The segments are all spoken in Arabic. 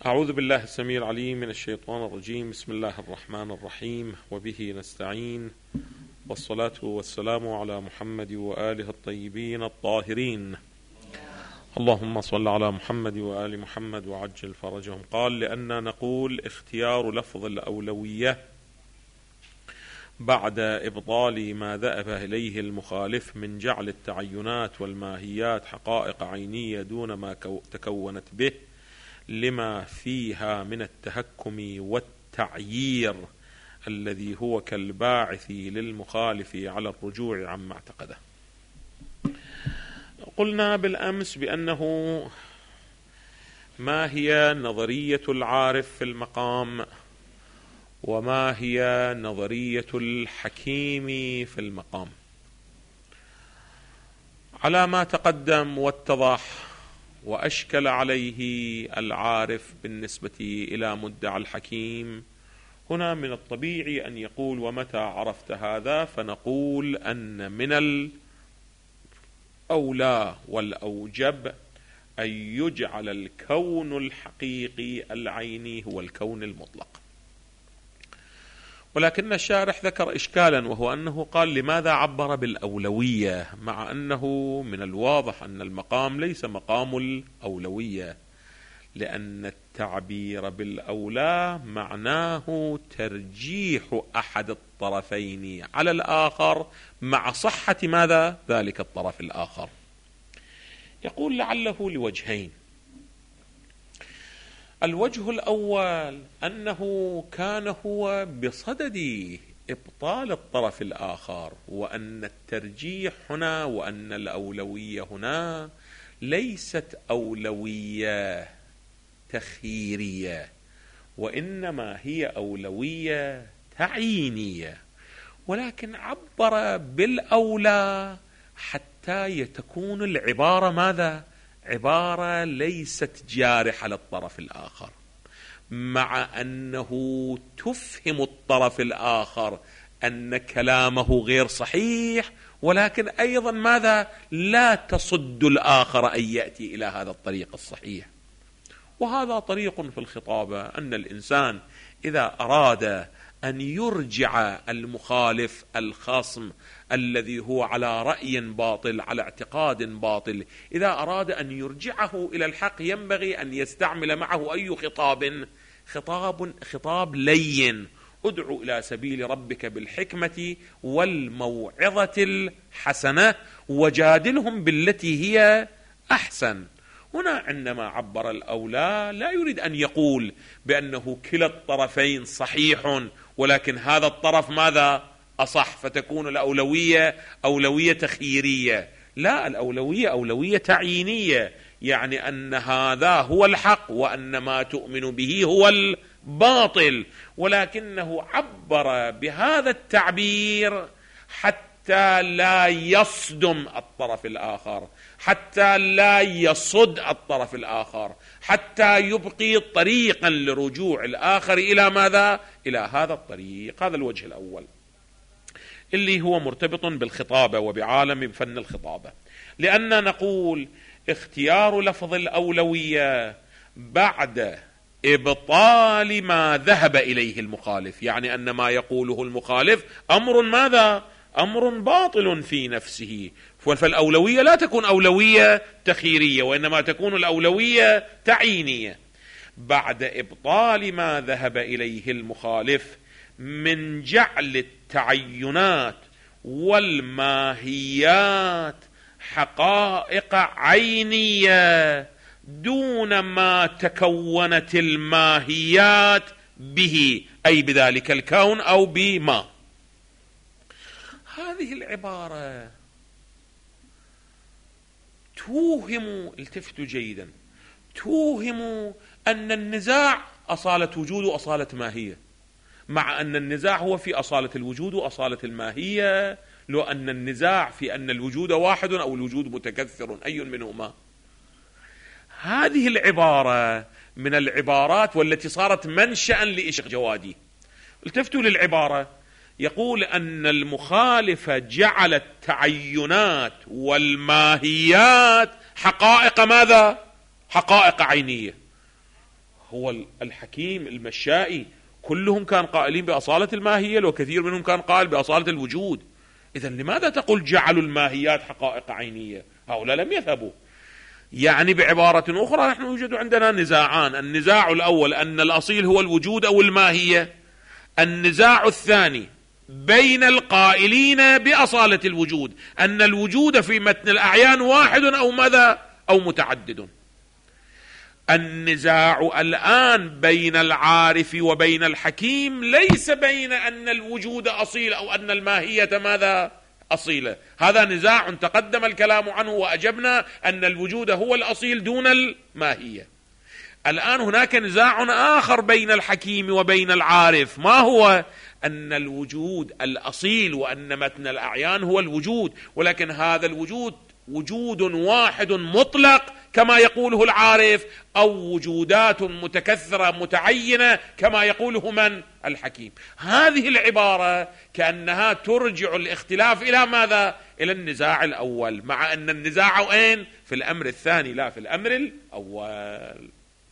أعوذ بالله السميع العليم من الشيطان الرجيم. بسم الله الرحمن الرحيم، وبه نستعين، والصلاة والسلام على محمد وآله الطيبين الطاهرين. اللهم صل على محمد وآل محمد وعجل فرجهم. قال: لأننا نقول اختيار لفظ الأولوية بعد إبطال ما ذهب إليه المخالف من جعل التعينات والماهيات حقائق عينية دون ما تكونت به، لما فيها من التهكم والتعيير الذي هو كالباعث للمخالف على الرجوع عما اعتقده. قلنا بالأمس بأنه ما هي نظرية العارف في المقام، وما هي نظرية الحكيم في المقام. على ما تقدم واتضح وأشكل عليه العارف بالنسبة إلى مدعى الحكيم، هنا من الطبيعي أن يقول: ومتى عرفت هذا؟ فنقول أن من الأولى والأوجب أن يجعل الكون الحقيقي العيني هو الكون المطلق. ولكن الشارح ذكر إشكالا، وهو أنه قال: لماذا عبر بالأولوية، مع أنه من الواضح أن المقام ليس مقام الأولوية، لأن التعبير بالأولى معناه ترجيح أحد الطرفين على الآخر مع صحة ماذا؟ ذلك الطرف الآخر. يقول: لعله لوجهين. الوجه الأول أنه كان هو بصدد إبطال الطرف الآخر، وأن الترجيح هنا وأن الأولوية هنا ليست أولوية تخييرية، وإنما هي أولوية تعيينية، ولكن عبر بالأولى حتى تكون العبارة ماذا؟ عبارة ليست جارحة للطرف الآخر، مع أنه تفهم الطرف الآخر أن كلامه غير صحيح، ولكن أيضا ماذا؟ لا تصد الآخر أن يأتي إلى هذا الطريق الصحيح. وهذا طريق في الخطابة، أن الإنسان إذا أراد أن يرجع المخالف الخصم الذي هو على رأي باطل، على اعتقاد باطل، إذا أراد أن يرجعه إلى الحق ينبغي أن يستعمل معه أي خطاب لين: ادعو إلى سبيل ربك بالحكمة والموعظة الحسنة وجادلهم بالتي هي أحسن. هنا عندما عبر الأولى لا يريد أن يقول بأنه كلا الطرفين صحيح، ولكن هذا الطرف ماذا؟ أصح، فتكون الأولوية أولوية تخييرية. لا، الأولوية أولوية تعيينية، يعني أن هذا هو الحق وأن ما تؤمن به هو الباطل، ولكنه عبر بهذا التعبير حتى لا يصدم الطرف الآخر، حتى لا يصد الطرف الآخر، حتى يبقي طريقا لرجوع الآخر إلى ماذا؟ إلى هذا الطريق. هذا الوجه الأول اللي هو مرتبط بالخطابة وبعالم فن الخطابة. لأننا نقول اختيار لفظ الأولوية بعد إبطال ما ذهب إليه المخالف، يعني أن ما يقوله المخالف أمر ماذا؟ أمر باطل في نفسه، فالأولوية لا تكون أولوية تخييرية، وإنما تكون الأولوية تعيينية. بعد إبطال ما ذهب إليه المخالف من جعل التعينات والماهيات حقائق عينية دون ما تكونت الماهيات به، أي بذلك الكون أو بما. هذه العبارة توهم، التفتوا جيدا، توهم أن النزاع أصالة وجود وأصالة ماهية، مع أن النزاع هو في أصالة الوجود وأصالة الماهية، لو أن النزاع في أن الوجود واحد أو الوجود متكثر، أي منهما. هذه العبارة من العبارات والتي صارت منشأ لإشق جوادي. التفتوا للعبارة، يقول أن المخالف جعل التعينات والماهيات حقائق ماذا؟ حقائق عينية. هو الحكيم المشائي كلهم كان قائلين بأصالة الماهية، وكثير منهم كان قائل بأصالة الوجود. إذا لماذا تقول جعلوا الماهيات حقائق عينية؟ هؤلاء لم يذهبوا. يعني بعبارة أخرى نحن يوجد عندنا نزاعان: النزاع الأول أن الأصيل هو الوجود أو الماهية، النزاع الثاني بين القائلين بأصالة الوجود أن الوجود في متن الأعيان واحد أو ماذا أو متعدد. النزاع الآن بين العارف وبين الحكيم ليس بين أن الوجود أصيل أو أن الماهية ماذا أصيلة، هذا نزاع تقدم الكلام عنه وأجبنا أن الوجود هو الأصيل دون الماهية. الآن هناك نزاع آخر بين الحكيم وبين العارف، ما هو؟ أن الوجود الأصيل وأن متن الأعيان هو الوجود، ولكن هذا الوجود وجود واحد مطلق كما يقوله العارف، أو وجودات متكثرة متعينة كما يقوله من؟ الحكيم. هذه العبارة كأنها ترجع الاختلاف إلى ماذا؟ إلى النزاع الأول، مع أن النزاع أين؟ في الأمر الثاني لا في الأمر الأول.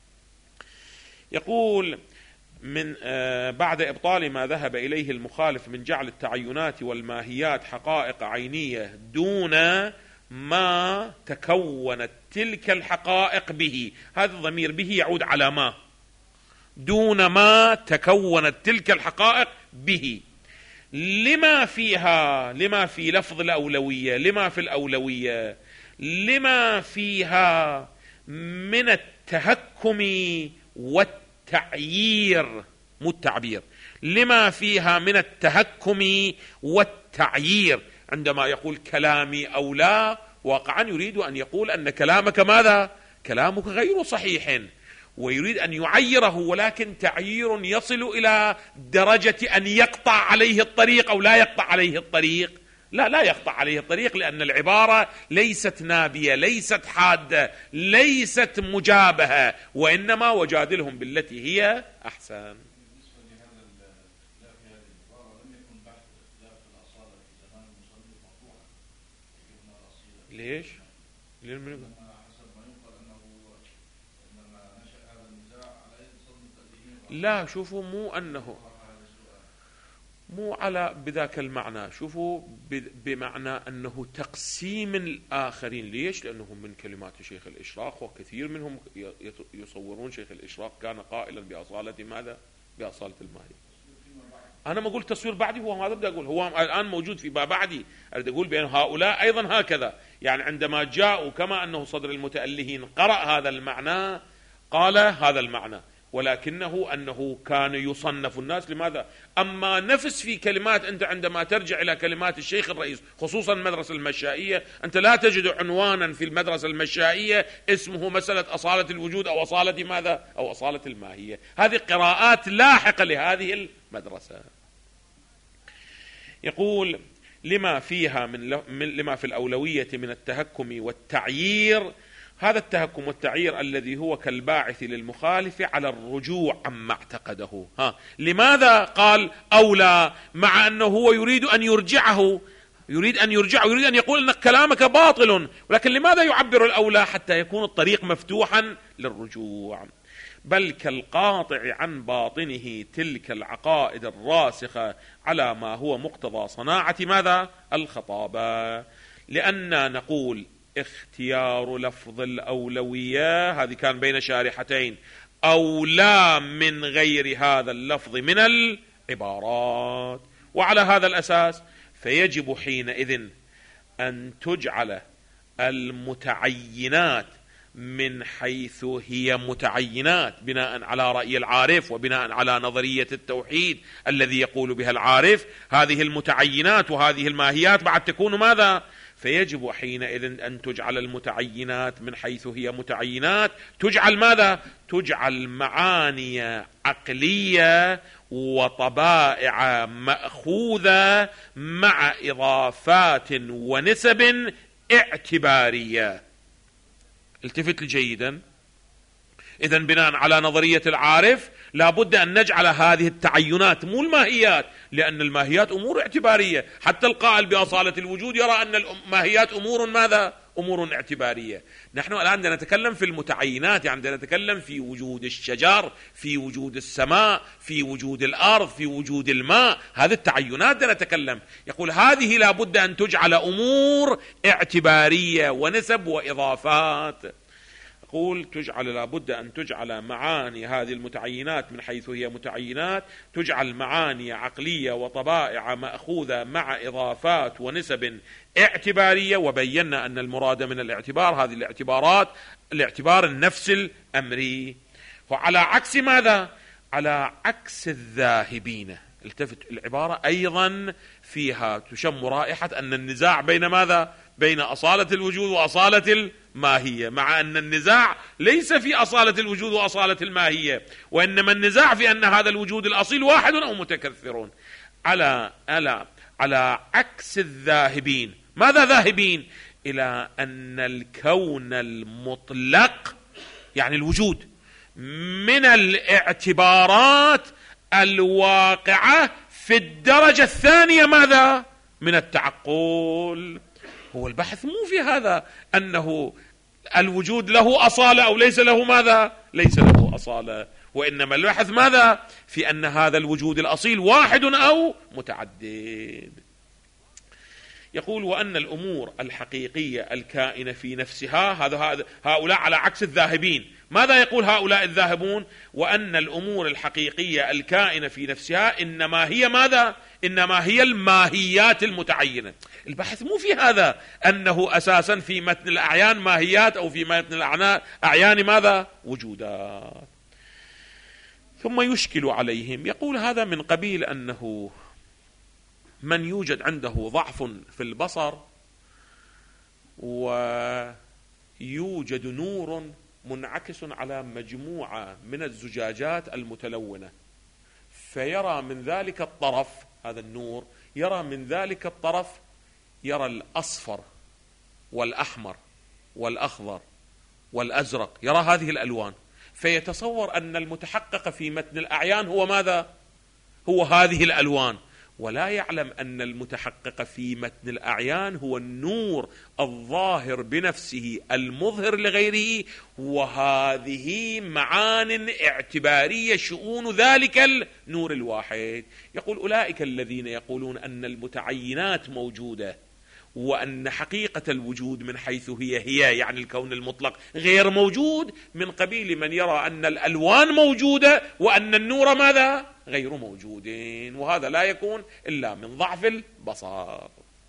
يقول من بعد إبطال ما ذهب إليه المخالف من جعل التعينات والماهيات حقائق عينية دون ما تكونت تلك الحقائق به، هذا الضمير به يعود على ما، دون ما تكونت تلك الحقائق به، لما فيها، لما في لفظ الأولوية، لما في الأولوية، لما فيها من التهكم والتعيير، مو التعبير، لما فيها من التهكم والتعيير. عندما يقول كلامي أو لا، واقعا يريد أن يقول أن كلامك ماذا؟ كلامك غير صحيح، ويريد أن يعيره، ولكن تعيير يصل إلى درجة أن يقطع عليه الطريق أو لا يقطع عليه الطريق. لا يقطع عليه الطريق، لأن العبارة ليست نابية، ليست حادة، ليست مجابهة، وإنما وجادلهم بالتي هي أحسن. ليش؟ لا شوفوا، مو على بذاك المعنى، شوفوا بمعنى أنه تقسيم الآخرين. ليش؟ لأنهم من كلمات شيخ الإشراق، وكثير منهم يصورون شيخ الإشراق كان قائلا بأصالة ماذا؟ بأصالة الماهية. أنا ما أقول تصوير بعدي، هو ماذا بدي أقول؟ هو الآن موجود في ما بعدي. أريد أقول بأن هؤلاء أيضا هكذا، يعني عندما جاءوا كما أنه صدر المتألهين قرأ هذا المعنى قال هذا المعنى، ولكنه أنه كان يصنف الناس لماذا؟ أما نفس في كلمات، أنت عندما ترجع إلى كلمات الشيخ الرئيس خصوصا المدرسة المشائية، أنت لا تجد عنوانا في المدرسة المشائية اسمه مسألة أصالة الوجود أو أصالة ماذا؟ أو أصالة الماهية. هذه قراءات لاحقة لهذه المدرسة. يقول لما فيها لما في الأولوية من التهكم والتعيير، هذا التهكم والتعيير الذي هو كالباعث للمخالف على الرجوع عما اعتقده. لماذا قال أولى؟ مع أنه هو يريد أن يرجعه، يريد أن يقول أن كلامك باطل، ولكن لماذا يعبر الأولى؟ حتى يكون الطريق مفتوحا للرجوع. بل كالقاطع عن باطنه تلك العقائد الراسخة على ما هو مقتضى صناعة ماذا؟ الخطابة. لأننا نقول اختيار لفظ الأولوية، هذه كان بين شارحتين، أولى من غير هذا اللفظ من العبارات. وعلى هذا الأساس فيجب حينئذ أن تجعل المتعينات من حيث هي متعينات بناء على رأي العارف وبناء على نظرية التوحيد الذي يقول بها العارف. هذه المتعينات وهذه الماهيات بعد تكون ماذا؟ فيجب حينئذ أن تجعل المتعينات من حيث هي متعينات، تجعل ماذا؟ تجعل معاني عقلية وطبائع مأخوذة مع إضافات ونسب اعتبارية. التفت جيدا. إذن بناء على نظرية العارف لابد أن نجعل هذه التعينات مو الماهيات، لأن الماهيات أمور اعتبارية. حتى القائل بأصالة الوجود يرى أن الماهيات أمور ماذا؟ أمور اعتبارية. نحن الآن نتكلم في المتعينات، يعني نتكلم في وجود الشجر، في وجود السماء، في وجود الأرض، في وجود الماء، هذه التعينات نتكلم. يقول هذه لابد أن تجعل أمور اعتبارية ونسب وإضافات. يقول لابد أن تجعل معاني هذه المتعينات من حيث هي متعينات، تجعل معاني عقلية وطبائع مأخوذة مع إضافات ونسب اعتبارية. وبينا أن المراد من الاعتبار هذه الاعتبارات الاعتبار النفس الأمري. وعلى عكس ماذا؟ على عكس الذاهبين. التفت العبارة أيضا فيها تشم رائحة أن النزاع بين ماذا؟ بين أصالة الوجود وأصالة الماهية، مع أن النزاع ليس في أصالة الوجود وأصالة الماهية، وإنما النزاع في أن هذا الوجود الأصيل واحد أو متكثرون. على عكس الذاهبين. ماذا ذاهبين؟ إلى أن الكون المطلق يعني الوجود من الاعتبارات الواقعة في الدرجة الثانية ماذا؟ من التعقل. هو البحث مو في هذا أنه الوجود له أصالة أو ليس له ماذا؟ ليس له أصالة، وإنما البحث ماذا؟ في أن هذا الوجود الأصيل واحد أو متعدد. يقول وأن الأمور الحقيقية الكائنة في نفسها، هؤلاء على عكس الذاهبين. ماذا يقول هؤلاء الذاهبون؟ وأن الأمور الحقيقية الكائنة في نفسها إنما هي ماذا؟ إنما هي الماهيات المتعينة. البحث مو في هذا أنه أساسا في متن الأعيان ماهيات أو في متن الأعيان ماذا؟ وجودات. ثم يشكل عليهم. يقول هذا من قبيل أنه من يوجد عنده ضعف في البصر ويوجد نور منعكس على مجموعة من الزجاجات المتلونة، فيرى من ذلك الطرف، هذا النور يرى من ذلك الطرف، يرى الأصفر والأحمر والأخضر والأزرق، يرى هذه الألوان، فيتصور أن المتحقق في متن الأعيان هو ماذا؟ هو هذه الألوان، ولا يعلم أن المتحقق في متن الأعيان هو النور الظاهر بنفسه المظهر لغيره، وهذه معان اعتبارية شؤون ذلك النور الواحد. يقول أولئك الذين يقولون أن المتعينات موجودة وأن حقيقة الوجود من حيث هي يعني الكون المطلق غير موجود، من قبيل من يرى أن الألوان موجودة وأن النور ماذا؟ غير موجودين، وهذا لا يكون إلا من ضعف البصر.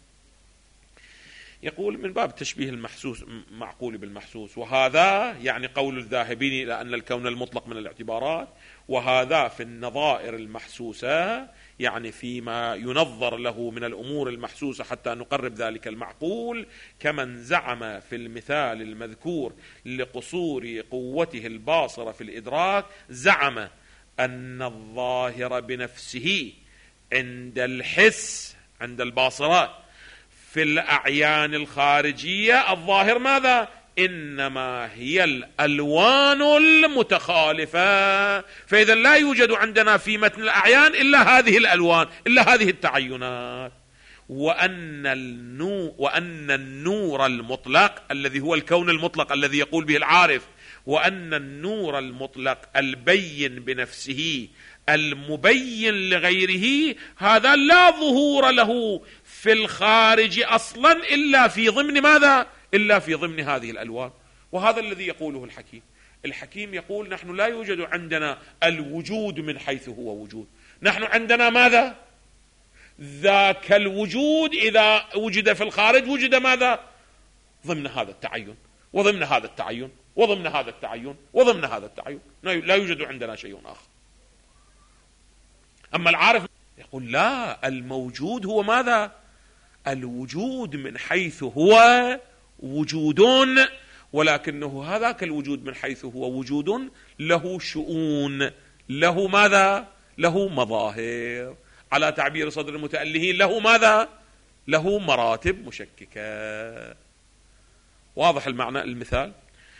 يقول من باب تشبيه المحسوس معقول بالمحسوس، وهذا يعني قول الذاهبين إلى أن الكون المطلق من الاعتبارات، وهذا في النظائر المحسوسة يعني فيما ينظر له من الأمور المحسوسة حتى نقرب ذلك المعقول، كمن زعم في المثال المذكور لقصور قوته الباصرة في الإدراك، زعم أن الظاهر بنفسه عند الحس عند الباصرات في الأعيان الخارجية الظاهر ماذا؟ إنما هي الألوان المتخالفة، فإذا لا يوجد عندنا في متن الأعيان إلا هذه الألوان، إلا هذه التعينات. وأن النور المطلق الذي هو الكون المطلق الذي يقول به العارف، وأن النور المطلق البين بنفسه المبين لغيره، هذا لا ظهور له في الخارج أصلا إلا في ضمن ماذا؟ إلا في ضمن هذه الألوان. وهذا الذي يقوله الحكيم. الحكيم يقول نحن لا يوجد عندنا الوجود من حيث هو وجود، نحن عندنا ماذا؟ ذاك الوجود إذا وجد في الخارج وجد ماذا؟ ضمن هذا التعين وضمن هذا التعين وضمن هذا التعين وضمن هذا التعين، لا يوجد عندنا شيء آخر. أما العارف يقول لا، الموجود هو ماذا؟ الوجود من حيث هو وجود، ولكنه هذاك الوجود من حيث هو وجود له شؤون، له ماذا؟ له مظاهر، على تعبير صدر المتألهين له ماذا؟ له مراتب مشككة. واضح المعنى المثال؟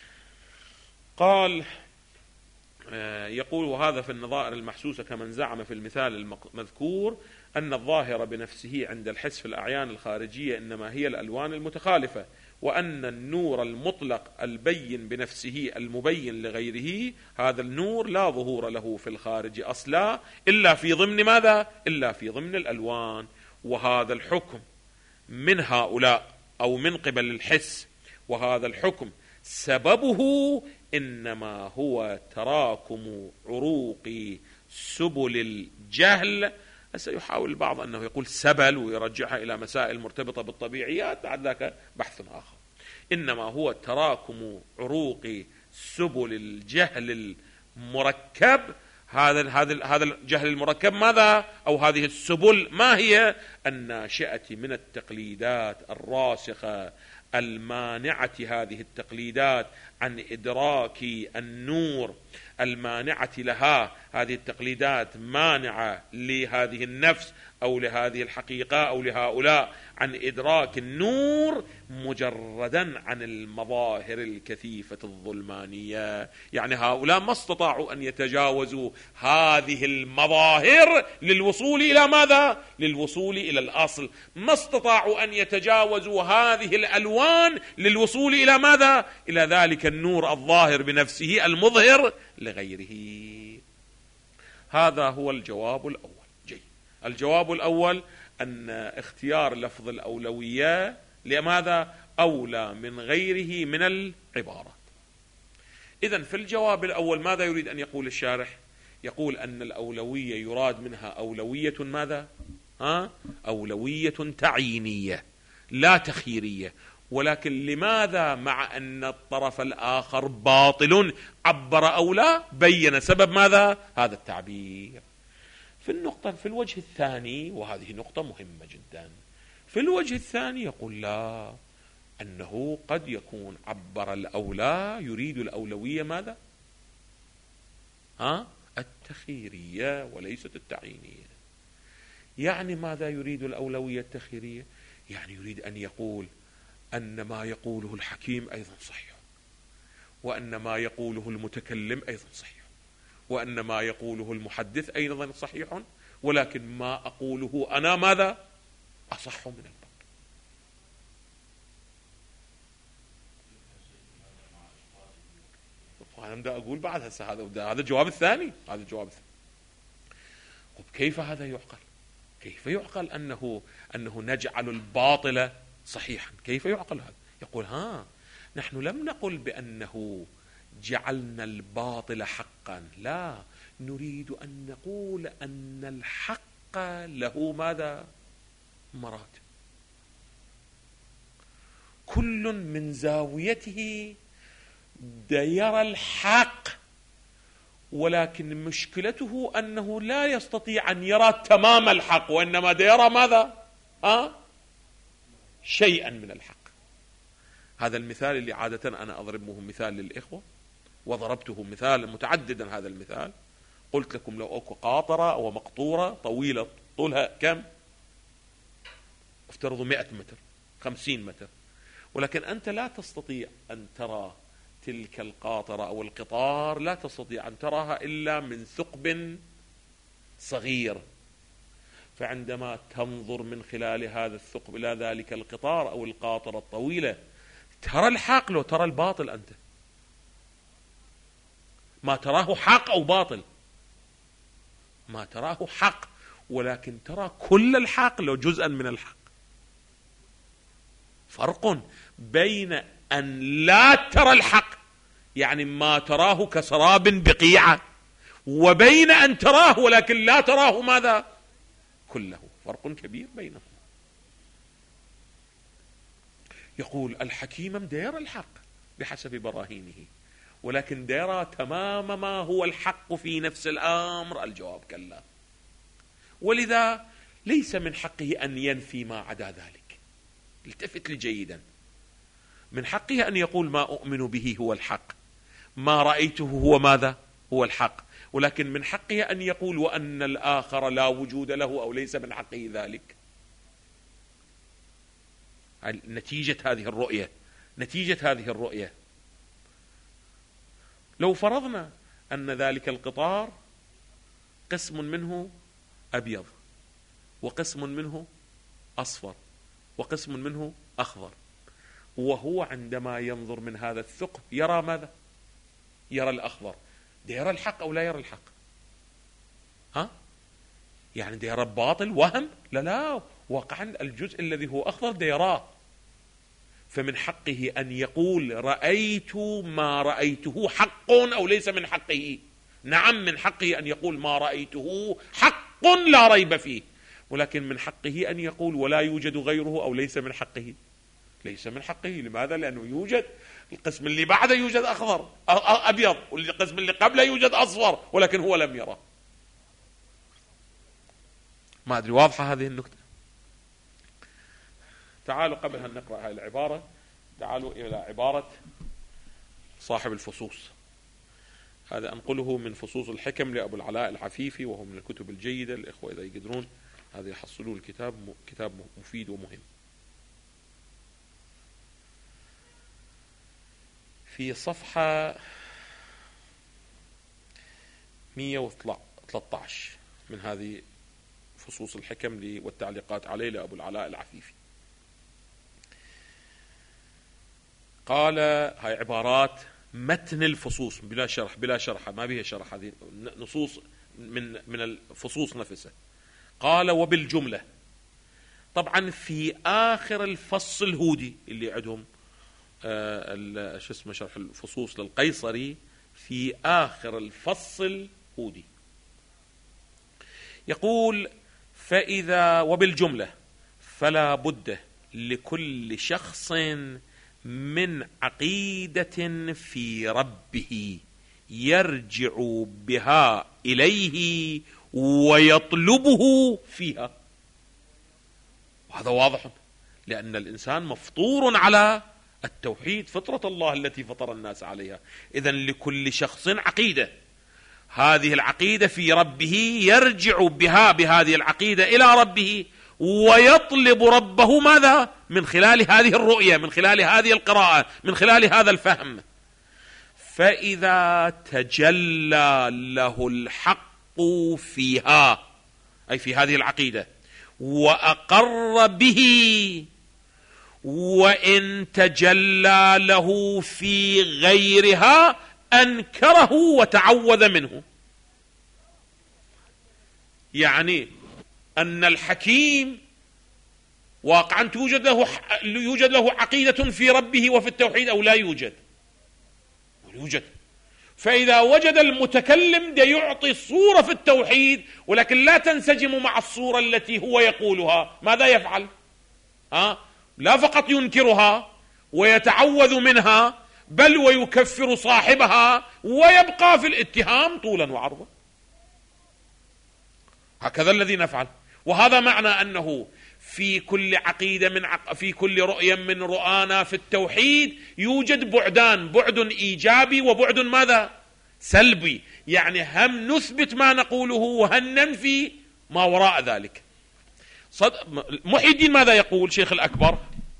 قال يقول وهذا في النظائر المحسوسة كمن زعم في المثال المذكور أن الظاهر بنفسه عند الحس في الأعيان الخارجية إنما هي الألوان المتخالفة، وأن النور المطلق البين بنفسه المبين لغيره، هذا النور لا ظهور له في الخارج أصلا إلا في ضمن ماذا؟ إلا في ضمن الألوان. وهذا الحكم من هؤلاء أو من قبل الحس، وهذا الحكم سببه إنما هو تراكم عروق سبل الجهل. سيحاول البعض أنه يقول سبل ويرجعها إلى مسائل مرتبطة بالطبيعيات، بعد ذاك بحث آخر. إنما هو تراكم عروق سبل الجهل المركب. هذا الجهل المركب ماذا؟ أو هذه السبل ما هي؟ الناشئة من التقليدات الراسخة المانعة، هذه التقليدات عن إدراك النور، المانعة لها. هذه التقليدات مانعة لهذه النفس أو لهذه الحقيقة أو لهؤلاء عن إدراك النور مجردا عن المظاهر الكثيفة الظلمانية. يعني هؤلاء ما استطاعوا أن يتجاوزوا هذه المظاهر للوصول إلى ماذا؟ للوصول إلى الأصل. ما استطاعوا أن يتجاوزوا هذه الألوان للوصول إلى ماذا؟ إلى ذلك النور الظاهر بنفسه المظهر لغيره. هذا هو الجواب الأول. جيد. الجواب الأول أن اختيار لفظ الأولوية لماذا؟ أولى من غيره من العبارات. إذن في الجواب الأول ماذا يريد أن يقول الشارح؟ يقول أن الأولوية يراد منها أولوية ماذا؟ أولوية تعيينية لا تخييرية. ولكن لماذا مع أن الطرف الآخر باطل عبر أو لا؟ بين سبب ماذا؟ هذا التعبير. في الوجه الثاني، وهذه نقطة مهمة جدا، في الوجه الثاني يقول لا، أنه قد يكون عبر الأولى يريد الأولوية ماذا؟ التخييرية وليست التعيينية. يعني ماذا يريد الأولوية التخييرية؟ يعني يريد أن يقول أن ما يقوله الحكيم أيضا صحيح، وأن ما يقوله المتكلم أيضا صحيح، وأن ما يقوله المحدث أيضا صحيح، ولكن ما أقوله أنا ماذا؟ أصح من الباقي. أنا بدي أقول بعد هسه هذا الجواب الثاني. كيف هذا يعقل؟ كيف يعقل أنه نجعل الباطل صحيحا؟ كيف يعقل هذا؟ يقول نحن لم نقل بأنه جعلنا الباطل حقا، لا، نريد أن نقول أن الحق له ماذا؟ مراتب، كل من زاويته يرى الحق، ولكن مشكلته أنه لا يستطيع أن يرى تمام الحق، وإنما يرى ماذا؟ شيئا من الحق. هذا المثال اللي عادة أنا أضربه مثال للإخوة، وضربته مثال متعددا. هذا المثال قلت لكم لو أكو قاطرة أو مقطورة طويلة طولها كم؟ افترضوا 100 متر، 50 متر، ولكن أنت لا تستطيع أن ترى تلك القاطرة أو القطار، لا تستطيع أن تراها إلا من ثقب صغير. فعندما تنظر من خلال هذا الثقب إلى ذلك القطار أو القاطرة الطويلة، ترى الحق لو ترى الباطل؟ أنت ما تراه حق أو باطل، ما تراه حق، ولكن ترى كل الحق لو جزءا من الحق. فرق بين أن لا ترى الحق، يعني ما تراه كسراب بقيعة، وبين أن تراه ولكن لا تراه ماذا؟ كله. فرق كبير بينهم. يقول الحكيم دير الحق بحسب براهينه، ولكن دير تمام ما هو الحق في نفس الأمر؟ الجواب كلا. ولذا ليس من حقه أن ينفي ما عدا ذلك. التفت لي جيدا. من حقه أن يقول ما أؤمن به هو الحق، ما رأيته هو ماذا؟ هو الحق، ولكن من حقه أن يقول وأن الآخر لا وجود له، أو ليس من حقه ذلك. نتيجة هذه الرؤية لو فرضنا أن ذلك القطار قسم منه أبيض، وقسم منه أصفر، وقسم منه أخضر، وهو عندما ينظر من هذا الثقب يرى ماذا؟ يرى الأخضر. ده يرى الحق أو لا يرى الحق؟ يعني ده يرى الباطل وهم؟ لا، واقعا الجزء الذي هو أخضر ده يراه. فمن حقه أن يقول رأيت ما رأيته حق أو ليس من حقه. نعم، من حقه أن يقول ما رأيته حق لا ريب فيه، ولكن من حقه أن يقول ولا يوجد غيره أو ليس من حقه. ليس من حقه. لماذا؟ لأنه يوجد القسم اللي بعده يوجد أخضر أبيض، والقسم اللي قبله يوجد أصفر، ولكن هو لم يرى. ما أدري واضحة هذه النكتة؟ تعالوا قبل أن نقرأ هذه العبارة تعالوا إلى عبارة صاحب الفصوص. هذا أنقله من فصوص الحكم لأبو العلاء العفيفي، وهو من الكتب الجيدة. الإخوة إذا يقدرون هذا يحصلون الكتاب، كتاب مفيد ومهم. في صفحة 113 من هذه فصوص الحكم والتعليقات عليه لأبو العلاء العفيفي، قال هاي عبارات متن الفصوص بلا شرح، بلا شرح، ما بها شرح، هذه نصوص من الفصوص نفسها. قال وبالجملة، طبعا في آخر الفصل الهودي اللي عندهم شو اسمه شرح الفصوص للقيصري، في آخر الفصل هودي يقول فإذا وبالجملة فلا بد لكل شخص من عقيدة في ربه يرجع بها إليه ويطلبه فيها. وهذا واضح، لأن الإنسان مفطور على التوحيد، فطرة الله التي فطر الناس عليها. إذن لكل شخص عقيدة، هذه العقيدة في ربه يرجع بها بهذه العقيدة إلى ربه ويطلب ربه ماذا؟ من خلال هذه الرؤية، من خلال هذه القراءة، من خلال هذا الفهم. فإذا تجلى له الحق فيها، أي في هذه العقيدة، وأقر به، وإن تجلى له في غيرها أنكره وتعوذ منه. يعني أن الحكيم واقعا يوجد له عقيدة في ربه وفي التوحيد أو لا يوجد؟ يوجد. فإذا وجد المتكلم ده يعطي صورة في التوحيد ولكن لا تنسجم مع الصورة التي هو يقولها، ماذا يفعل؟ لا فقط ينكرها ويتعوذ منها، بل ويكفر صاحبها ويبقى في الاتهام طولا وعرضا. هكذا الذي نفعل. وهذا معنى أنه في كل عقيدة في كل رؤية من رؤانا في التوحيد يوجد بعدان، بعد إيجابي وبعد ماذا؟ سلبي. يعني هم نثبت ما نقوله وهم ننفي ما وراء ذلك. محي الدين ماذا يقول شيخ الأكبر؟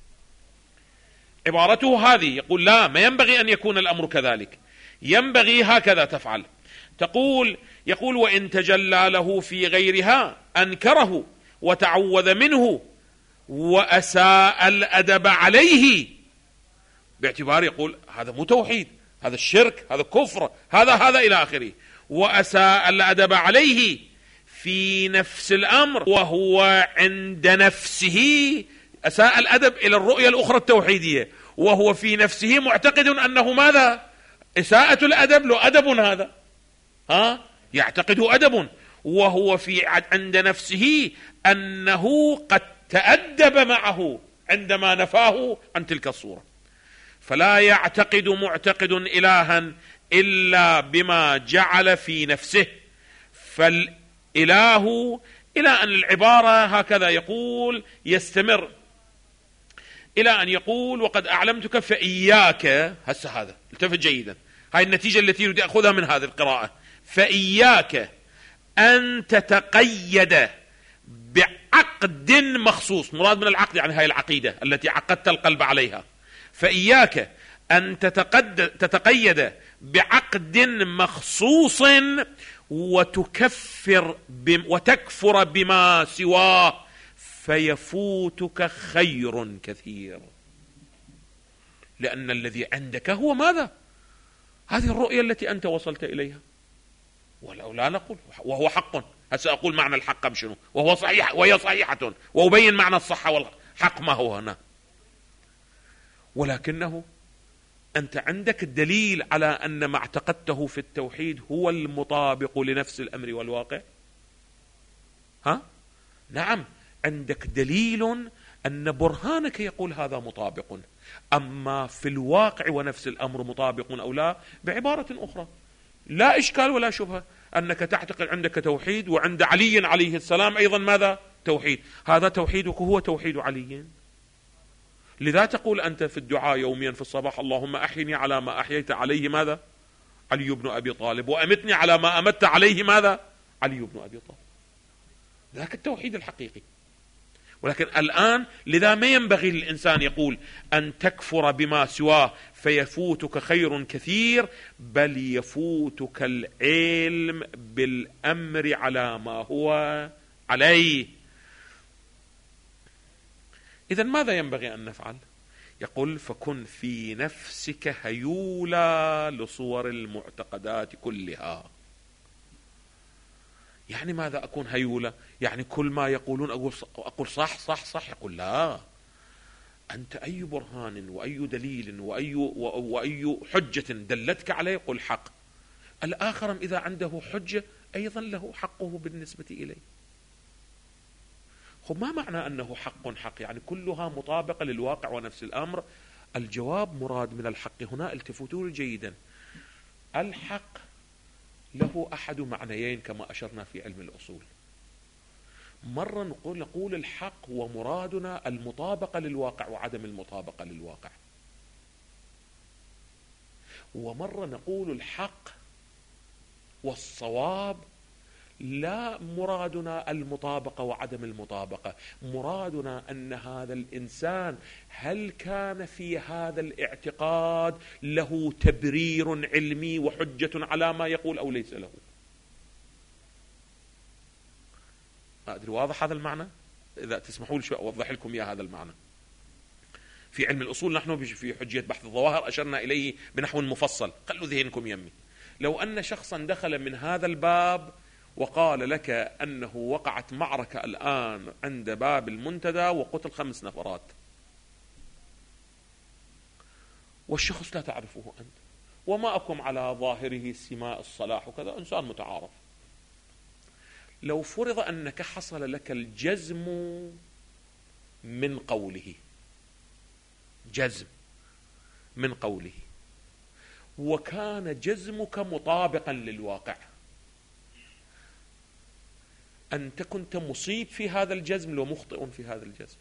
عبارته هذه، يقول لا، ما ينبغي أن يكون الأمر كذلك، ينبغي هكذا تفعل. يقول وإن تجلى له في غيرها أنكره وتعوذ منه وأساء الأدب عليه، باعتبار يقول هذا مو توحيد، هذا الشرك، هذا كفر، هذا إلى آخره. وأساء الأدب عليه في نفس الأمر وهو عند نفسه، أساء الأدب إلى الرؤية الأخرى التوحيدية، وهو في نفسه معتقد أنه ماذا؟ إساءة الأدب له أدب، هذا يعتقده أدب، وهو عند نفسه أنه قد تأدب معه عندما نفاه عن تلك الصورة. فلا يعتقد معتقد إلها إلا بما جعل في نفسه. فالإله إلى أن العبارة هكذا يقول يستمر إلى أن يقول وقد أعلمتك فإياك. هذا التفت جيدا، هاي النتيجة التي يريد أخذها من هذه القراءة. فإياك أن تتقيد بعقد مخصوص، مراد من العقد يعني هاي العقيدة التي عقدت القلب عليها. فإياك أن تتقيد بعقد مخصوص وتكفر بما سواه فيفوتك خير كثير. لأن الذي عندك هو ماذا؟ هذه الرؤية التي أنت وصلت إليها. ولو لا نقول وهو حق، هسه أقول معنى الحق بشنو، وهو صحيح وهي صحيحة، وأبين معنى الصحة والحق ما هو هنا. ولكنه أنت عندك الدليل على أن ما اعتقدته في التوحيد هو المطابق لنفس الأمر والواقع. نعم، عندك دليل أن برهانك يقول هذا مطابق، أما في الواقع ونفس الأمر مطابق أو لا، بعبارة أخرى لا إشكال ولا شبهة أنك تعتقد عندك توحيد، وعند علي عليه السلام أيضا ماذا؟ توحيد. هذا توحيدك هو توحيد علي. لذا تقول أنت في الدعاء يوميا في الصباح: اللهم أحيني على ما أحييت عليه ماذا؟ علي بن أبي طالب، وأمتني على ما أمت عليه ماذا؟ علي بن أبي طالب. ذاك التوحيد الحقيقي. ولكن الآن لذا ما ينبغي للإنسان يقول أن تكفر بما سواه فيفوتك خير كثير، بل يفوتك العلم بالأمر على ما هو عليه. إذن ماذا ينبغي أن نفعل؟ يقول: فكن في نفسك هيولا لصور المعتقدات كلها. يعني ماذا أكون هيولا؟ يعني كل ما يقولون أقول صح صح صح؟ يقول لا، أنت أي برهان وأي دليل وأي حجة دلتك عليه قل حق. الآخر إذا عنده حجة أيضا له حقه بالنسبة إليه. ما معنى أنه حق حق؟ يعني كلها مطابقة للواقع ونفس الأمر. الجواب مراد من الحق هنا، التفتوا جيدا، الحق له أحد معنيين كما أشرنا في علم الأصول. مرة نقول الحق ومرادنا المطابقة للواقع وعدم المطابقة للواقع، ومرة نقول الحق والصواب لا مرادنا المطابقة وعدم المطابقة، مرادنا أن هذا الإنسان هل كان في هذا الاعتقاد له تبرير علمي وحجة على ما يقول أو ليس له. ما أدري واضح هذا المعنى؟ إذا تسمحوا لي شوي أوضح لكم إياه هذا المعنى. في علم الأصول نحن في حجية بحث الظواهر أشرنا إليه بنحو مفصل، خلوا ذهنكم يمي. لو أن شخصا دخل من هذا الباب وقال لك أنه وقعت معركة الآن عند باب المنتدى وقتل 5 نفرات، والشخص لا تعرفه أنت وما أكم على ظاهره سماء الصلاح وكذا، إنسان متعارف، لو فرض أنك حصل لك الجزم من قوله، جزم من قوله، وكان جزمك مطابقا للواقع، أنت كنت مصيب في هذا الجزم لو مخطئ في هذا الجزم؟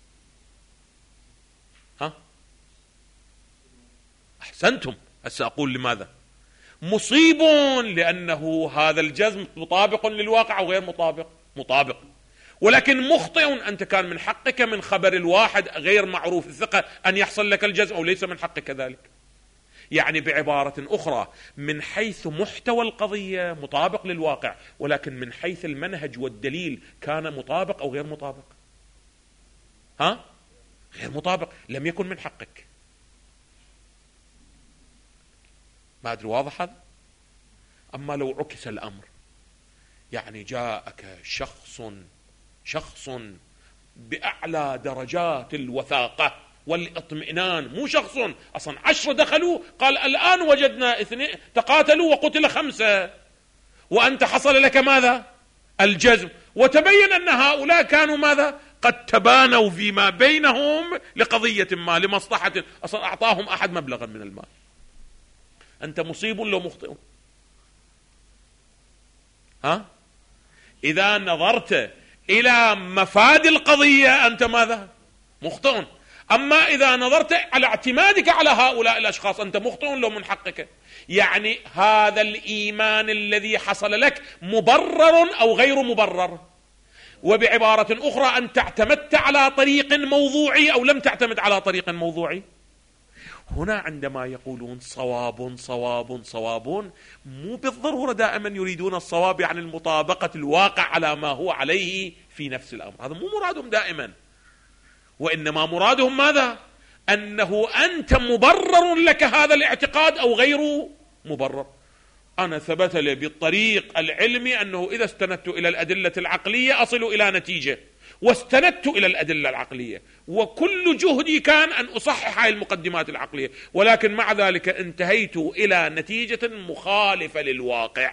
أحسنتم. هسه أقول لماذا مصيب، لأنه هذا الجزم مطابق للواقع أو غير مطابق؟ مطابق. ولكن مخطئ، أنت كان من حقك من خبر الواحد غير معروف الثقة أن يحصل لك الجزم أو ليس من حقك ذلك. يعني بعبارة أخرى، من حيث محتوى القضية مطابق للواقع، ولكن من حيث المنهج والدليل كان مطابق أو غير مطابق؟ غير مطابق، لم يكن من حقك. ما أدري واضح هذا؟ أما لو عكس الأمر، يعني جاءك شخص بأعلى درجات الوثاقة والاطمئنان، مو شخص أصلا 10 دخلوا قال الآن وجدنا 2 تقاتلوا وقتل 5، وأنت حصل لك ماذا؟ الجزم، وتبين أن هؤلاء كانوا ماذا؟ قد تبانوا فيما بينهم لقضية ما، لمصلحة، أصلا أعطاهم أحد مبلغا من المال. أنت مصيب لو مخطئ. إذا نظرت إلى مفاد القضية أنت ماذا؟ مخطئ. أما إذا نظرت على اعتمادك على هؤلاء الأشخاص أنت مخطئ لو من حقك. يعني هذا الإيمان الذي حصل لك مبرر أو غير مبرر. وبعبارة أخرى، أنت اعتمدت على طريق موضوعي أو لم تعتمد على طريق موضوعي. هنا عندما يقولون صواب صواب صواب، مو بالضرورة دائما يريدون الصواب يعني المطابقة الواقع على ما هو عليه في نفس الأمر، هذا مو مرادهم دائما، وإنما مرادهم ماذا؟ أنه أنت مبرر لك هذا الاعتقاد أو غير مبرر. أنا ثبت لي بالطريق العلمي أنه إذا استندت إلى الأدلة العقلية أصل إلى نتيجة، واستندت إلى الأدلة العقلية، وكل جهدي كان أن أصحح هذه المقدمات العقلية، ولكن مع ذلك انتهيت إلى نتيجة مخالفة للواقع.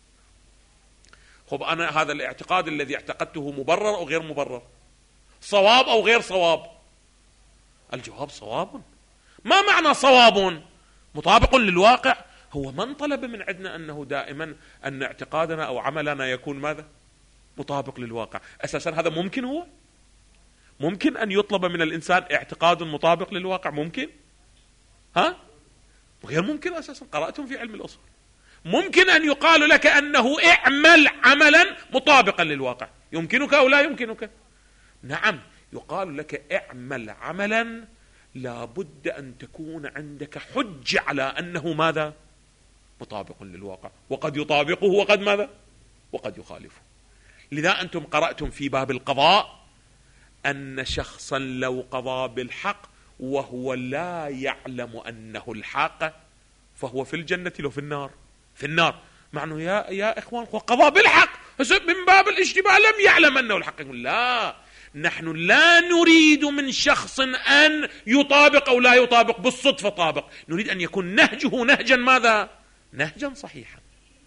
خب أنا هذا الاعتقاد الذي اعتقدته مبرر أو غير مبرر؟ صواب أو غير صواب؟ الجواب صواب. ما معنى صواب؟ مطابق للواقع. هو من طلب من عندنا أنه دائما أن اعتقادنا أو عملنا يكون ماذا؟ مطابق للواقع. أساسا هذا ممكن؟ هو ممكن أن يطلب من الإنسان اعتقاد مطابق للواقع؟ ممكن؟ ها؟ غير ممكن أساسا. قرأتم في علم الأصول ممكن أن يقال لك أنه اعمل عملا مطابقا للواقع. يمكنك أو لا يمكنك؟ نعم، يقال لك اعمل عملا لا بد أن تكون عندك حجة على أنه ماذا؟ مطابق للواقع، وقد يطابقه وقد ماذا؟ وقد يخالفه. لذا أنتم قرأتم في باب القضاء أن شخصا لو قضى بالحق وهو لا يعلم أنه الحق فهو في الجنة لو في النار. في النار. معنى يا إخوان هو قضى بالحق من باب الاشتباه، لم يعلم أنه الحق. لا، نحن لا نريد من شخص أن يطابق أو لا يطابق بالصدفة طابق، نريد أن يكون نهجه نهجا ماذا؟ نهجا صحيحا.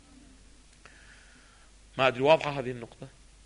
ما أدري واضحة هذه النقطة؟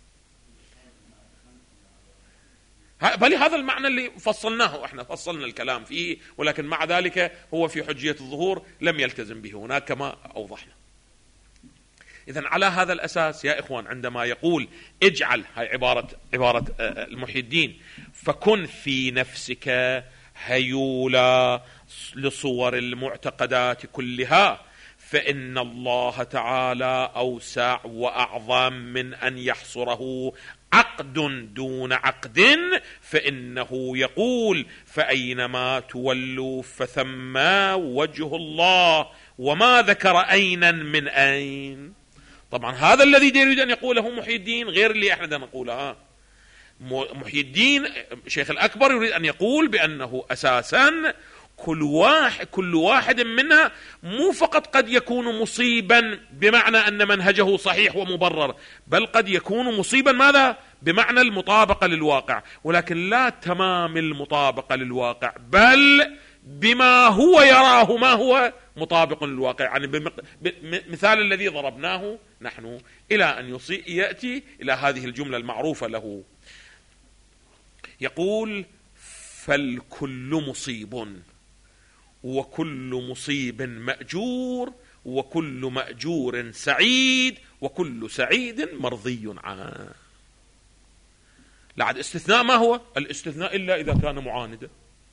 بل هذا المعنى اللي فصلناه، احنا فصلنا الكلام فيه، ولكن مع ذلك هو في حجية الظهور لم يلتزم به هناك كما أوضحنا. إذن على هذا الأساس يا إخوان عندما يقول اجعل، هاي عبارة المحي الدين، فكن في نفسك هيولا لصور المعتقدات كلها، فإن الله تعالى أوسع وأعظم من أن يحصره عقد دون عقد، فإنه يقول فأينما تولوا فثم وجه الله، وما ذكر أين من أين. طبعا هذا الذي يريد أن يقوله محي الدين غير اللي احنا نقولها. محي الدين شيخ الأكبر يريد أن يقول بأنه أساسا كل واحد منها مو فقط قد يكون مصيبا بمعنى أن منهجه صحيح ومبرر، بل قد يكون مصيبا ماذا؟ بمعنى المطابقة للواقع، ولكن لا تمام المطابقة للواقع، بل بما هو يراه ما هو مطابق للواقع. يعني مثال الذي ضربناه نحن إلى أن يأتي إلى هذه الجملة المعروفة له، يقول فالكل مصيب، وكل مصيب مأجور، وكل مأجور سعيد، وكل سعيد مرضي عنه. لعد استثناء. ما هو الاستثناء؟ إلا إذا كان معاندا.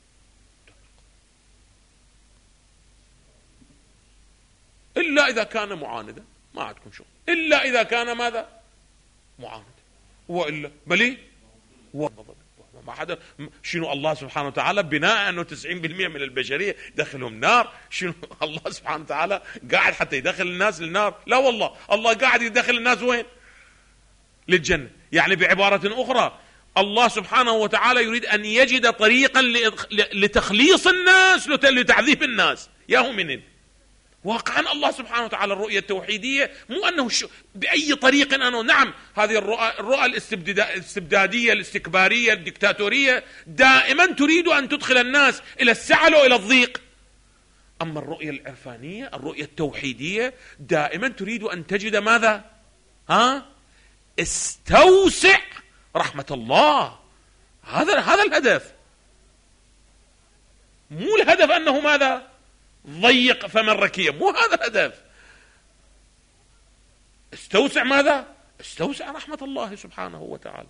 إلا إذا كان معاندا ما عندكم شغل، إلا إذا كان ماذا؟ معاند. وإلا بلي ما حدا. شنو الله سبحانه وتعالى بناء أنه 90% من البشرية دخلهم نار، شنو الله سبحانه وتعالى قاعد حتى يدخل الناس للنار؟ لا والله، الله قاعد يدخل الناس وين؟ للجنة. يعني بعبارة أخرى الله سبحانه وتعالى يريد أن يجد طريقا لتخليص الناس، لتعذيب الناس. ياهو منين؟ واقعا الله سبحانه وتعالى الرؤية التوحيدية مو أنه بأي طريق أنه نعم هذه الرؤى الاستبدادية الاستكبارية الدكتاتورية دائما تريد أن تدخل الناس إلى السعل وإلى الضيق. أما الرؤية العرفانية الرؤية التوحيدية دائما تريد أن تجد ماذا؟ استوسع رحمة الله. هذا الهدف. مو الهدف أنه ماذا؟ ضيق فمن ركيب. مو هذا الهدف. استوسع ماذا؟ استوسع رحمة الله سبحانه وتعالى.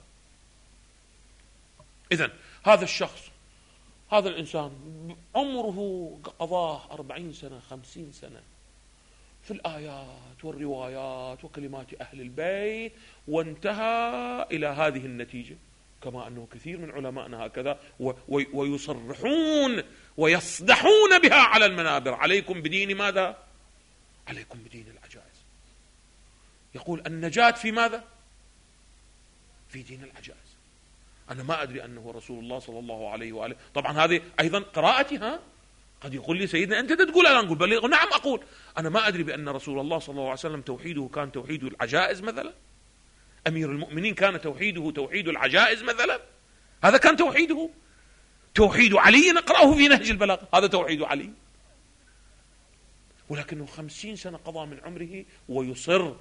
إذن هذا الشخص، هذا الإنسان عمره قضاه 40 سنة 50 سنة في الآيات والروايات وكلمات أهل البيت، وانتهى إلى هذه النتيجة، كما أنه كثير من علمائنا هكذا ويصرحون ويصدحون بها على المنابر: عليكم بدين ماذا؟ عليكم بدين العجائز. يقول النجاة في ماذا؟ في دين العجائز. أنا ما أدري أنه رسول الله صلى الله عليه وآله. طبعا هذه أيضا قراءتها. قد يقول لي سيدنا أنت تقول أنا نقول بل نعم أقول أنا ما أدري بأن رسول الله صلى الله عليه وسلم توحيده كان توحيد العجائز مثلا. أمير المؤمنين كان توحيده توحيد العجائز مثلا. هذا كان توحيده. توحيد علي نقرأه في نهج البلاغة، هذا توحيد علي. ولكنه 50 سنة قضى من عمره ويصر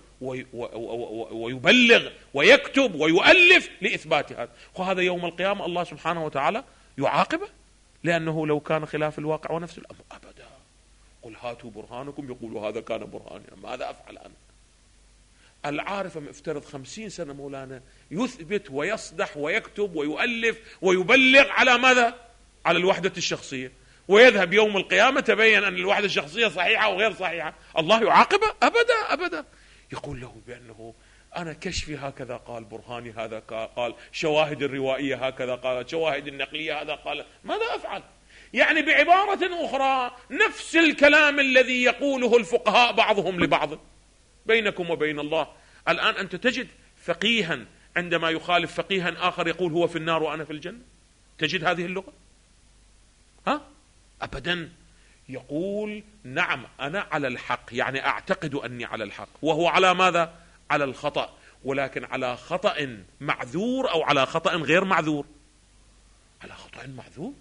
ويبلغ ويكتب ويؤلف لإثبات هذا. وهذا يوم القيامة الله سبحانه وتعالى يعاقبه، لأنه لو كان خلاف الواقع ونفس الأمر أبدا. قل هاتوا برهانكم، يقول هذا كان برهاني، ماذا أفعل أنا؟ العارف مفترض 50 سنة مولانا يثبت ويصدح ويكتب ويؤلف ويبلغ على ماذا؟ على الوحدة الشخصية، ويذهب يوم القيامة تبين أن الوحدة الشخصية صحيحة وغير صحيحة، الله يعاقبه؟ أبدا أبدا. يقول له بأنه أنا كشفي هكذا قال، برهاني هذا قال، شواهد الروائية هكذا قالت، شواهد النقلية هذا قال، ماذا أفعل؟ يعني بعبارة أخرى نفس الكلام الذي يقوله الفقهاء بعضهم لبعض بينكم وبين الله. الآن أنت تجد فقيها عندما يخالف فقيها آخر يقول هو في النار وأنا في الجنة، تجد هذه اللغة؟ ها؟ أبدا. يقول نعم أنا على الحق، يعني أعتقد أني على الحق، وهو على ماذا؟ على الخطأ، ولكن على خطأ معذور أو على خطأ غير معذور؟ على خطأ معذور.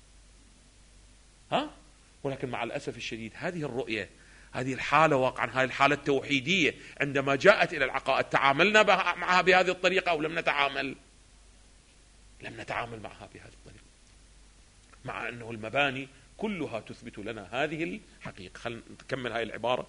ها؟ ولكن مع الأسف الشديد هذه الرؤية، هذه الحالة واقعا، هذه الحالة التوحيدية عندما جاءت إلى العقائد تعاملنا معها بهذه الطريقة أو لم نتعامل؟ لم نتعامل معها بهذه الطريقة، مع أنه المباني كلها تثبت لنا هذه الحقيقة. خلينا نكمل هذه العبارة،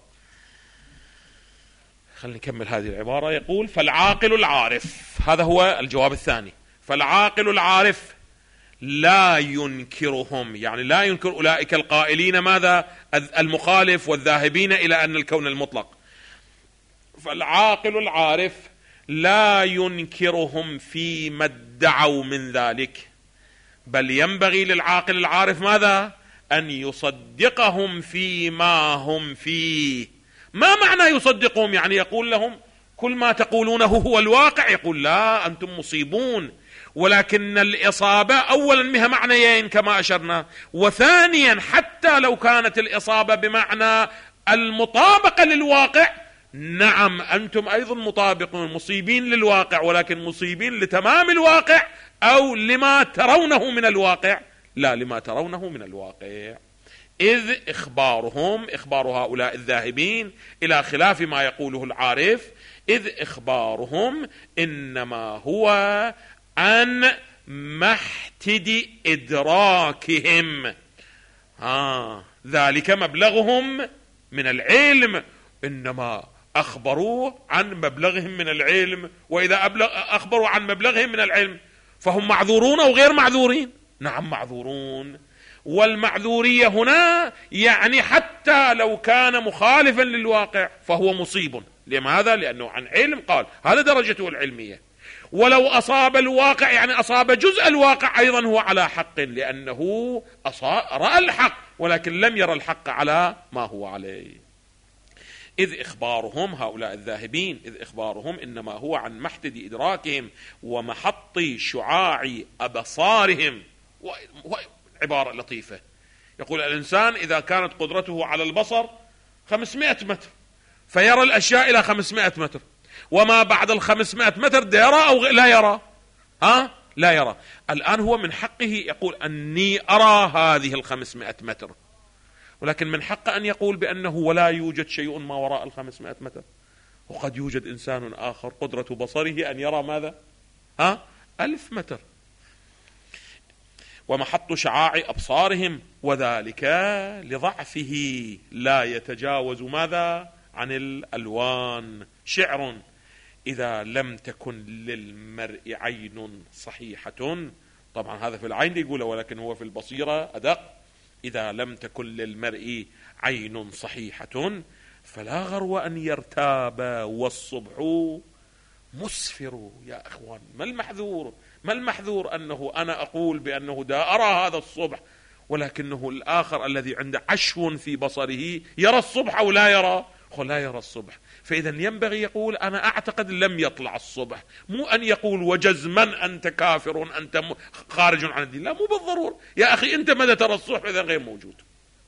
خلينا نكمل هذه العبارة. يقول فالعاقل العارف، هذا هو الجواب الثاني، فالعاقل العارف لا ينكرهم، يعني لا ينكر أولئك القائلين ماذا؟ المخالف والذاهبين إلى أن الكون المطلق. فالعاقل العارف لا ينكرهم فيما ادعوا من ذلك، بل ينبغي للعاقل العارف ماذا؟ أن يصدقهم فيما هم فيه. ما معنى يصدقهم؟ يعني يقول لهم كل ما تقولونه هو الواقع؟ يقول لا، أنتم مصيبون. ولكن الإصابة أولا بها معنيين كما أشرنا، وثانيا حتى لو كانت الإصابة بمعنى المطابقة للواقع، نعم أنتم أيضا مطابقون مصيبين للواقع، ولكن مصيبين لتمام الواقع أو لما ترونه من الواقع؟ لا، لما ترونه من الواقع. إذ إخبارهم، إخبار هؤلاء الذاهبين إلى خلاف ما يقوله العارف، إذ إخبارهم إنما هو عن محتد إدراكهم، ذلك مبلغهم من العلم، إنما أخبروا عن مبلغهم من العلم. وإذا أخبروا عن مبلغهم من العلم فهم معذورون أو غير معذورين؟ نعم معذورون. والمعذورية هنا يعني حتى لو كان مخالفا للواقع فهو مصيب. لماذا؟ لأنه عن علم، قال هذا درجته العلمية. ولو أصاب الواقع يعني أصاب جزء الواقع أيضا هو على حق، لأنه رأى الحق ولكن لم يرى الحق على ما هو عليه. إذ إخبارهم هؤلاء الذاهبين، إذ إخبارهم إنما هو عن محتد إدراكهم ومحط شعاع أبصارهم. عبارة لطيفة، يقول الإنسان إذا كانت قدرته على البصر 500 متر فيرى الأشياء إلى 500 متر، وما بعد 500 متر يرى أو لا يرى؟ لا يرى. الآن هو من حقه يقول أني أرى هذه 500 متر، ولكن من حقه أن يقول بأنه ولا يوجد شيء ما وراء 500 متر. وقد يوجد إنسان آخر قدرة بصره أن يرى ماذا؟ 1000 متر. ومحط شعاع أبصارهم، وذلك لضعفه لا يتجاوز ماذا؟ عن الألوان. شعر: إذا لم تكن للمرء عين صحيحة، طبعا هذا في العين يقوله ولكن هو في البصيرة أدق. إذا لم تكن للمرء عين صحيحة فلا غرو أن يرتاب والصبح مسفر. يا أخوان، ما المحذور؟ ما المحذور؟ أنه أنا أقول بأنه دا أرى هذا الصبح، ولكنه الآخر الذي عنده عشو في بصره يرى الصبح أو لا يرى؟ لا يرى الصبح، فإذا ينبغي يقول أنا أعتقد لم يطلع الصبح، مو أن يقول وجزما أنت كافر أنت خارج عن الدين، لا مو بالضرورة يا أخي، أنت ماذا ترى الصبح إذا غير موجود.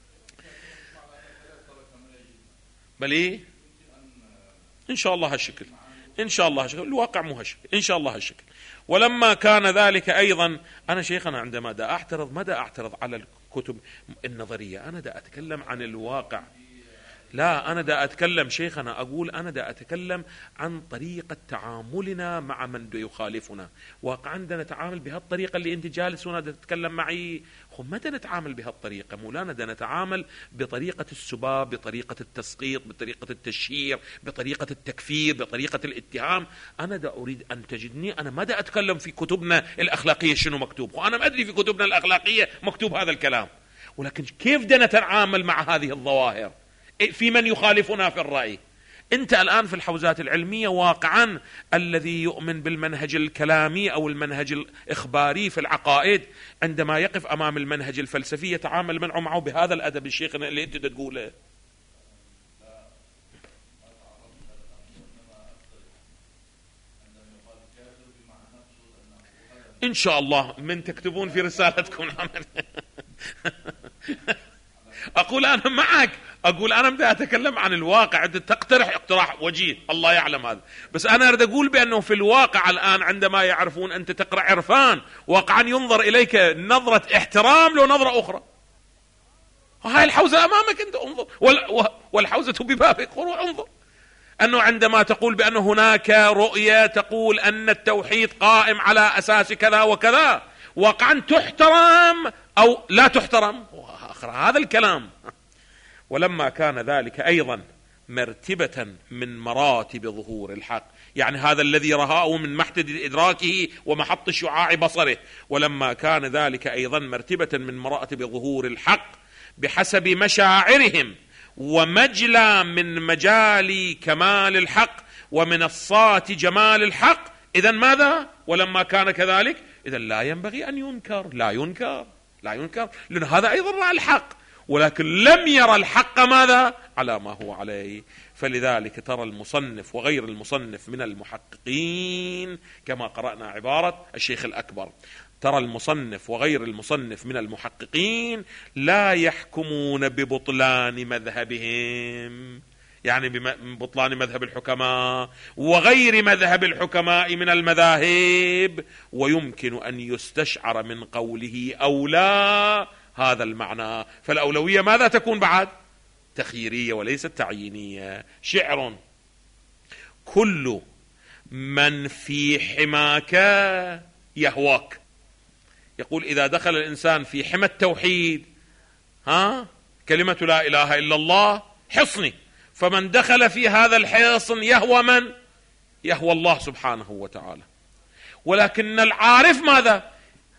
بل إيه؟ إن شاء الله هالشكل، إن شاء الله هالشكل، الواقع مو هالشكل، إن شاء الله هالشكل. ولما كان ذلك أيضا، أنا شيخنا عندما دا أعترض ما دا أعترض على الكتب النظرية، أنا دا أتكلم عن الواقع. لا أنا دا أتكلم شيخنا، أقول أنا دا أتكلم عن طريقة تعاملنا مع من يخالفنا. واقع عندنا نتعامل بهالطريقة اللي أنت جالس هنا دا تتكلم معي، متى نتعامل بهالطريقة؟ مولانا دا نتعامل بطريقة السباب، بطريقة التسقيط، بطريقة التشهير، بطريقة التكفير، بطريقة الاتهام. أنا دا أريد أن تجدني أنا ما دا أتكلم في كتبنا الأخلاقية شنو مكتوب، وأنا ما أدري في كتبنا الأخلاقية مكتوب هذا الكلام، ولكن كيف دا نتعامل مع هذه الظواهر في من يخالفنا في الرأي. أنت الآن في الحوزات العلمية واقعا الذي يؤمن بالمنهج الكلامي أو المنهج الإخباري في العقائد، عندما يقف أمام المنهج الفلسفي يتعامل معه بهذا الأدب الشيخ اللي أنت تقوله. إن شاء الله من تكتبون في رسالتكم أقول أنا معك، أقول أنا بدي أتكلم عن الواقع، أنت تقترح اقتراح وجيه الله يعلم هذا، بس أنا أريد أقول بأنه في الواقع الآن عندما يعرفون أنت تقرأ عرفان واقعا ينظر إليك نظرة احترام لو نظرة أخرى. هاي الحوزة أمامك أنت انظر، والحوزة ببابك انظر، أنه عندما تقول بأن هناك رؤية تقول أن التوحيد قائم على أساس كذا وكذا، واقعا تحترم أو لا تحترم، هذا الكلام. ولما كان ذلك أيضا مرتبة من مراتب ظهور الحق، يعني هذا الذي رآه من محتد إدراكه ومحط شعاع بصره، ولما كان ذلك أيضا مرتبة من مراتب ظهور الحق بحسب مشاعرهم ومجلى من مجال كمال الحق ومنصات جمال الحق. إذن ماذا؟ ولما كان كذلك إذن لا ينبغي أن ينكر، لا ينكر، لأن هذا أيضا رأى الحق، ولكن لم يرى الحق ماذا؟ على ما هو عليه. فلذلك ترى المصنف وغير المصنف من المحققين، كما قرأنا عبارة الشيخ الأكبر، ترى المصنف وغير المصنف من المحققين لا يحكمون ببطلان مذهبهم، يعني ببطلان مذهب الحكماء وغير مذهب الحكماء من المذاهب، ويمكن أن يستشعر من قوله أولى هذا المعنى. فالأولوية ماذا تكون بعد؟ تخييرية وليست تعيينية. شعر: كل من في حماك يهواك. يقول إذا دخل الإنسان في حمى التوحيد، كلمة لا إله إلا الله حصني، فمن دخل في هذا الحصن يهوى من؟ يهوى الله سبحانه وتعالى. ولكن العارف ماذا؟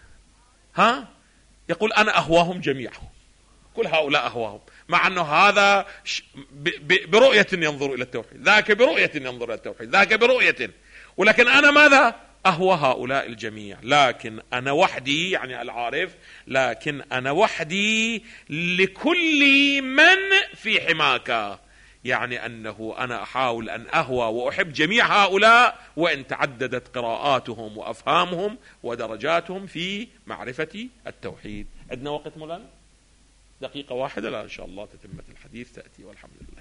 يقول أنا أهواهم جميعهم، كل هؤلاء أهواهم، مع أنه هذا برؤية ينظر إلى التوحيد، ذاك برؤية ينظر إلى التوحيد، ذاك برؤية، ولكن أنا ماذا؟ أهوى هؤلاء الجميع، لكن أنا وحدي، يعني العارف، لكن أنا وحدي لكل من في حماك، يعني أنه أنا أحاول أن أهوى وأحب جميع هؤلاء وإن تعددت قراءاتهم وأفهامهم ودرجاتهم في معرفة التوحيد. عندنا وقت مولانا؟ دقيقة واحدة؟ لا إن شاء الله تتمة الحديث تأتي، والحمد لله.